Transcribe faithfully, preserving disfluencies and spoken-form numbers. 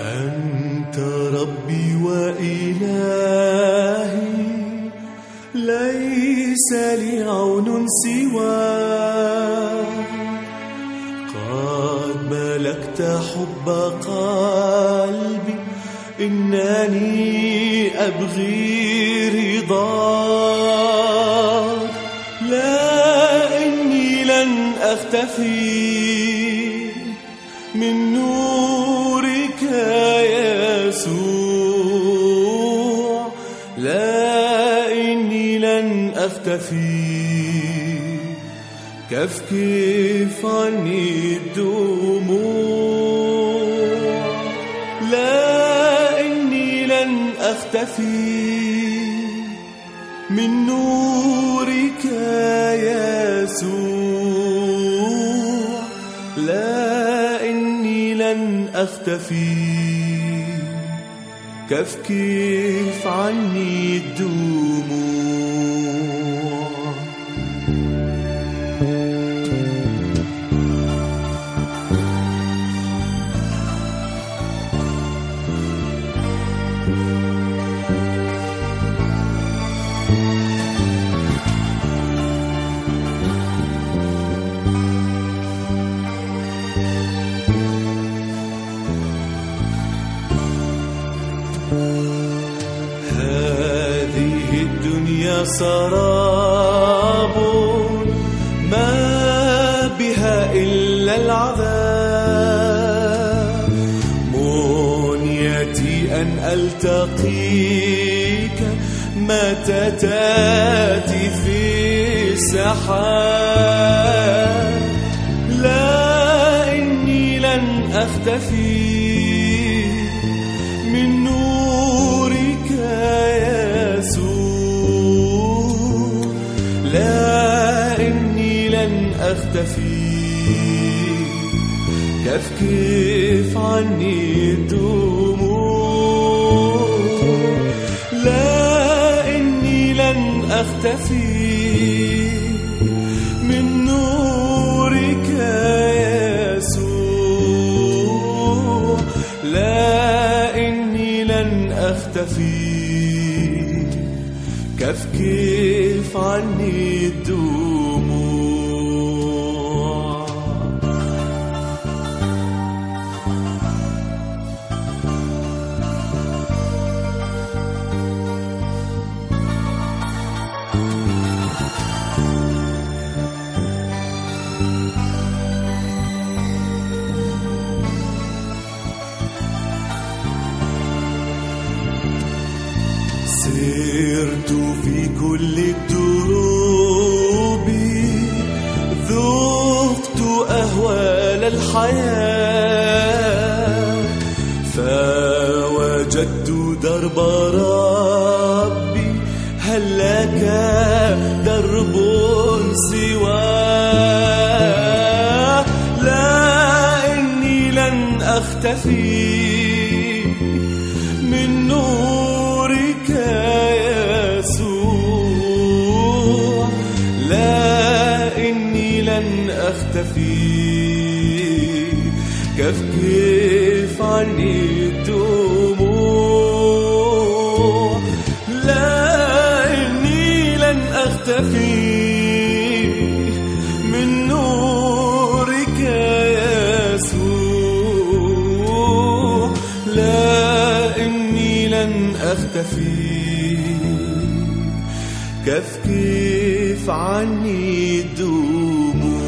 أنت ربي وإلهي، ليس لي عون سواك. قد ملكت حب قلبي، إنني أبغي رضاك. لا، إني لن أختفي من نورك يا يسوع. لا، إني لن أختفي. كفكف عني الدموع. لا، إني لن أختفي من نورك يا يسوع. لا، إني لن أختفي. كفكف عني الدموع. هذه الدنيا سراب، ما بها إلا العذاب. منيتي أن ألتقيك متى تأتي في السحاب. لا، إني لن أختفي من نورك يا يسوع. لا، إني لن أختفي. كفكف عني الدموع. لا، إني لن أختفي من نورك يا يسوع. لا، إني لن أختفي. كفكف عني الدموع. سرت في كل الدروب، ذقت أهوال الحياة، فوجدت درب ربي. هل لك درب سواه؟ لا، إني لن أختفي من نورك يا يسوع. لا، إني لن أختفي. كفكف عني الدموع. لا، إني لن أختفي من نورك يا يسوع. لا، إني لن أختفي. كفكف عني الدموع.